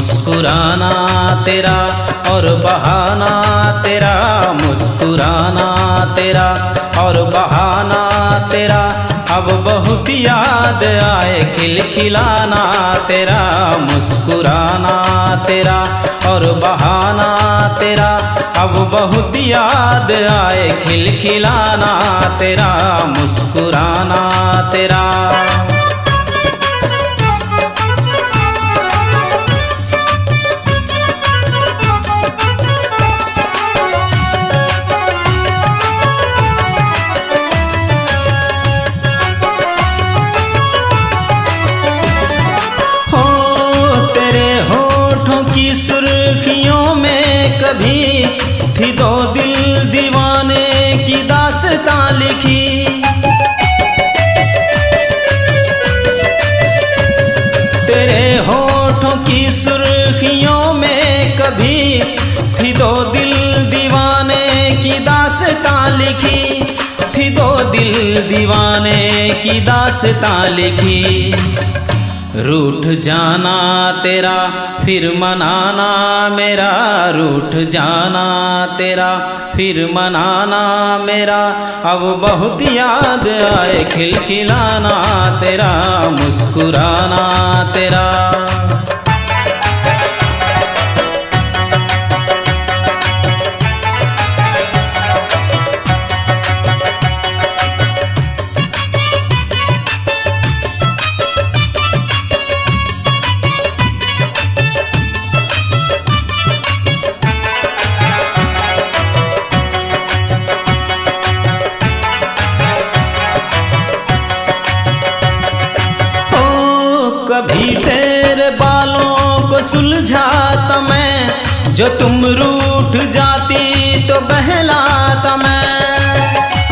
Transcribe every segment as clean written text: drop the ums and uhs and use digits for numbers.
मुस्कुराना तेरा और बहाना तेरा, मुस्कुराना तेरा और बहाना तेरा। अब बहुत याद आए खिलखिलाना तेरा, मुस्कुराना तेरा और बहाना तेरा। अब बहुत याद आए खिलखिलाना तेरा, मुस्कुराना तेरा। की सुर्खियों में कभी थी दो दिल दीवाने की दास्तां लिखी। तेरे होठों की सुर्खियों में कभी थी दो दिल दीवाने की दास्तां लिखी, थी दो दिल दीवाने की दास्तां लिखी। रूठ जाना तेरा फिर मनाना मेरा, रूठ जाना तेरा फिर मनाना मेरा। अब बहुत याद आए खिलखिलाना तेरा, मुस्कुराना तेरा। कभी तेरे बालों को सुलझाता मैं, जो तुम रूठ जाती तो बहलाता मैं।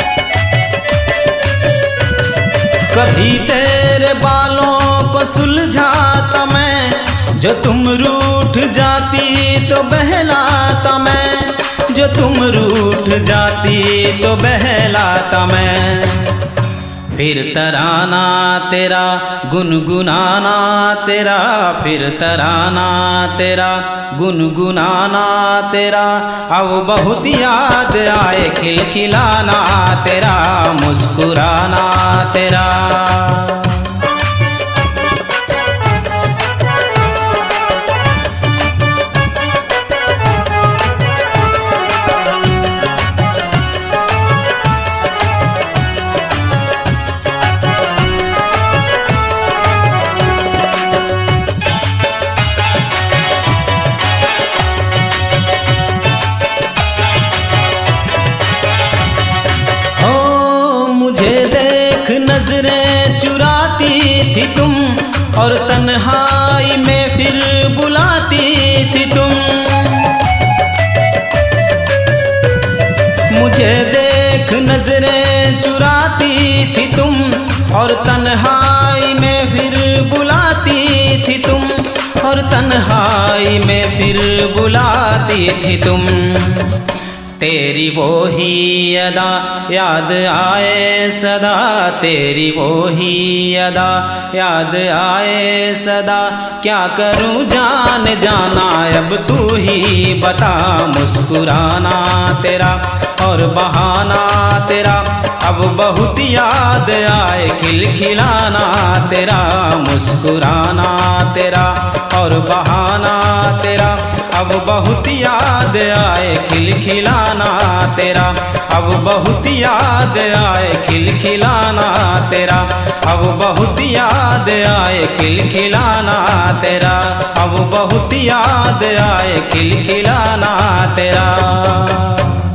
कभी तेरे बालों को सुलझाता मैं, जो तुम रूठ जाती तो बहलाता मैं, जो तुम रूठ जाती तो बहलाता मैं। फिर तराना तेरा गुनगुनाना तेरा, फिर तराना तेरा गुनगुनाना तेरा। अब बहुत याद आए खिलखिलाना तेरा, मुस्कुराना तेरा। नजरें चुराती थी तुम और तन्हाई में फिर बुलाती थी तुम। मुझे देख नजरें चुराती थी तुम और तन्हाई में फिर बुलाती थी तुम, और तन्हाई में फिर बुलाती थी तुम। तेरी वो ही अदा याद आए सदा, तेरी वो ही अदा याद आए सदा। क्या करूं जान जाना अब तू ही बता, मुस्कुराना तेरा और बहाना तेरा। अब बहुत याद आए खिलखिलाना तेरा, मुस्कुराना तेरा और बहाना तेरा। अब बहुत याद आए खिलखिलाना तेरा, अब बहुत याद आए खिलखिलाना तेरा। अब बहुत याद आए खिलखिलाना तेरा, अब बहुत याद आए खिलखिलाना तेरा।